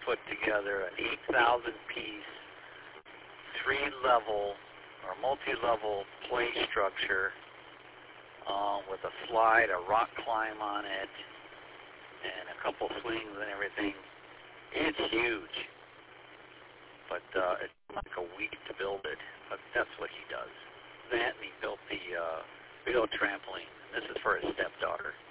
put together an 8,000-piece, 3-level or multi-level play structure with a slide, a rock climb on it, and a couple swings and everything. It's huge, but it took like a week to build it. But that's what he does. That, and he built the big old trampoline. This is for his stepdaughter.